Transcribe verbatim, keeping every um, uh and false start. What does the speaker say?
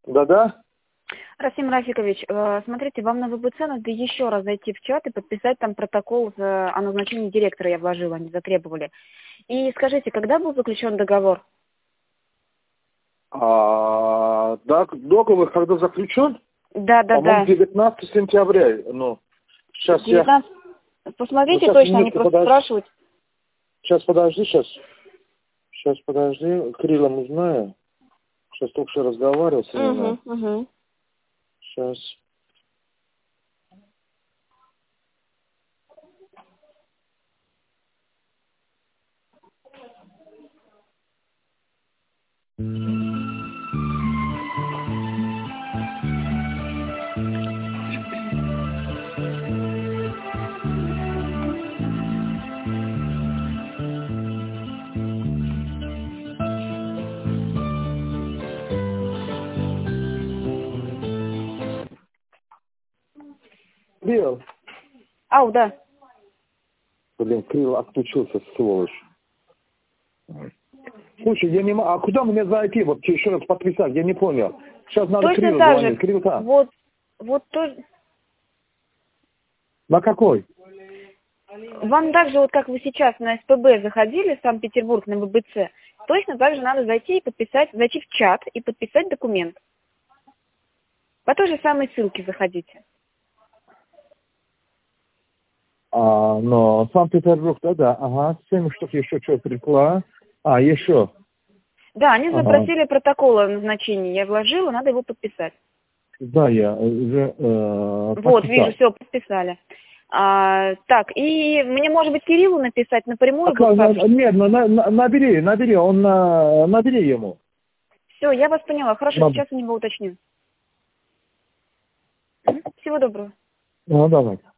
Да-да. Расим Рафикович, э, смотрите, вам на ВБЦ надо еще раз зайти в чат и подписать там протокол за- о назначении директора, я вложила, они затребовали. И скажите, когда был заключен договор? А, да, договор когда заключен? Да, да, По-моему, да. девятнадцатого сентября. Ну, сейчас я... девятнадцать. Ну, Посмотрите сейчас точно, они минутку просто подожди. спрашивают. Сейчас подожди, сейчас. Сейчас подожди. Крилом узнаю. Сейчас только что разговаривал с ним. Угу, угу. Сейчас. Крил. Ау, да. Блин, Крил отключился, сволочь. Слушай, я не могу... А куда мне зайти? Вот еще раз подписать, я не понял. Сейчас надо Точно Крилу так звонить. же. Крил там. Вот, вот то... На какой? Вам также, вот как вы сейчас на СПБ заходили, в Санкт-Петербург, на ВБЦ, точно так же надо зайти и подписать, зайти в чат и подписать документ. По той же самой ссылке заходите. А, но Санкт-Петербург, да-да, ага, семь штук еще что прикла. А, еще. Да, они Ага. запросили протокол о назначении, я вложила, надо его подписать. Да, я уже э, Вот, подписал. вижу, все, подписали. А, так, и мне, может быть, Кириллу написать напрямую? Так, на- WhatsApp? нет, на- на- набери, набери, он на, набери ему. Все, я вас поняла. Хорошо, Наб- сейчас у него уточню. Мгм. Всего доброго. Ну, давай.